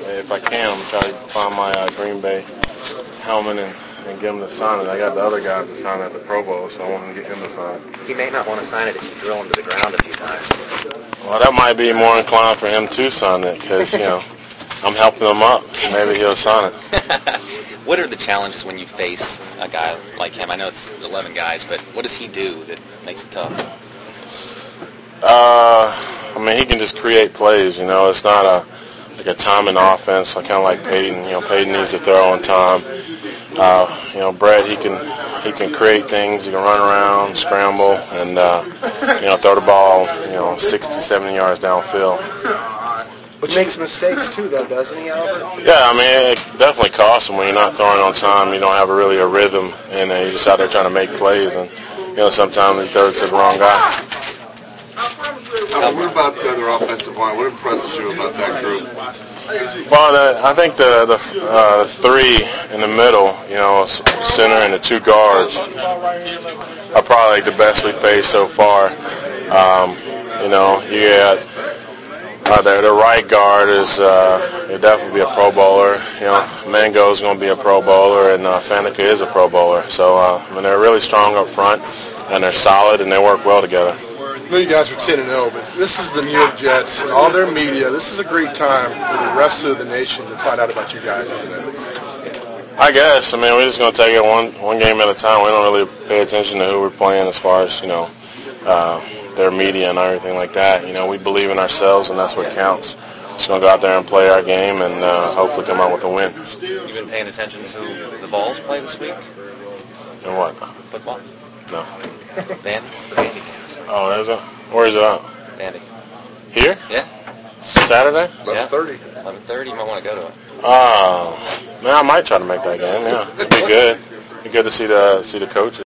if I can, I'm trying to find my Green Bay helmet and get him to sign it. I got the other guys to sign it at the Pro Bowl, so I want to get him to sign it. He may not want to sign it if you drill him to the ground a few times. Well, that might be more inclined for him to sign it because, I'm helping him up. Maybe he'll sign it. What are the challenges when you face a guy like him? I know it's 11 guys, but what does he do that makes it tough? He can just create plays. It's not a timing offense. Kind of like Peyton. Peyton needs to throw on time. Brett, he can create things. He can run around, scramble, and throw the ball 60, 70 yards downfield. But makes mistakes too, though, doesn't he, Albert? Yeah, it definitely costs him when you're not throwing on time. You don't have a rhythm, and you're just out there trying to make plays, and sometimes he throws to the wrong guy. What about the other offensive line? What impresses you about that group? Well, I think the three in the middle, center and the two guards, are probably the best we faced so far. The right guard is he'll definitely be a Pro Bowler. Mango's going to be a Pro Bowler, and Faneca is a Pro Bowler. So they're really strong up front, and they're solid, and they work well together. I know you guys are 10-0, but this is the New York Jets and all their media. This is a great time for the rest of the nation to find out about you guys, isn't it? I guess. We're just going to take it one game at a time. We don't really pay attention to who we're playing as far as their media and everything like that. We believe in ourselves, and that's what counts. Just going to go out there and play our game and hopefully come out with a win. You've been paying attention to who the Vols play this week? And what? Football? No. Vandy? It's the Vandy game. Oh, is it? Where is it at? Vandy. Here? Yeah. Saturday? 11:30. 11:30. You might want to go to it. I might try to make that game. Yeah, it'd be good. It'd be good to see the coaches.